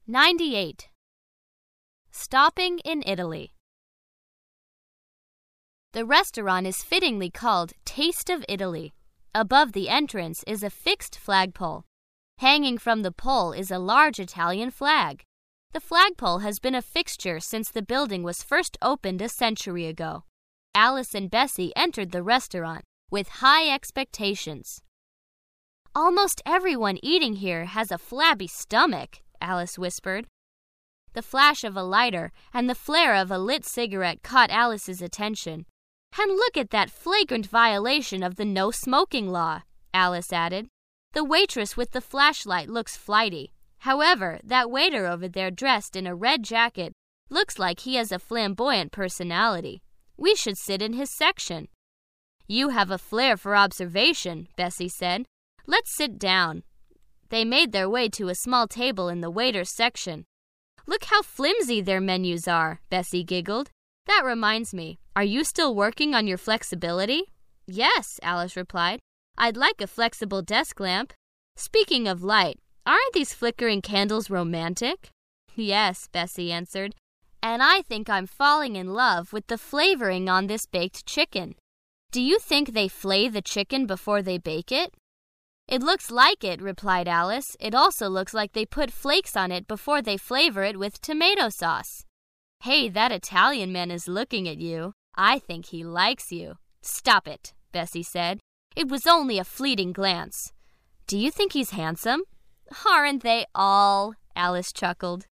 98. Stopping in Italy. The restaurant is fittingly called Taste of Italy. Above the entrance is a fixed flagpole. Hanging from the pole is a large Italian flag. The flagpole has been a fixture since the building was first opened a century ago. Alice and Bessie entered the restaurant with high expectations. "Almost everyone eating here has a flabby stomach," Alice whispered. The flash of a lighter and the flare of a lit cigarette caught Alice's attention. "And look at that flagrant violation of the no-smoking law," Alice added. "The waitress with the flashlight looks flighty. However, that waiter over there dressed in a red jacket looks like he has a flamboyant personality. We should sit in his section." "You have a flair for observation," Bessie said. "Let's sit down." They made their way to a small table in the waiter's section. "Look how flimsy their menus are," Bessie giggled. "That reminds me, are you still working on your flexibility?" "Yes," Alice replied. "I'd like a flexible desk lamp." "Speaking of light, aren't these flickering candles romantic?" "Yes," Bessie answered. "And I think I'm falling in love with the flavoring on this baked chicken." "Do you think they flay the chicken before they bake it?" "It looks like it," replied Alice. "It also looks like they put flakes on it before they flavor it with tomato sauce." "Hey, that Italian man is looking at you. I think he likes you." "Stop it," Bessie said. "It was only a fleeting glance." "Do you think he's handsome?" "Aren't they all?" Alice chuckled.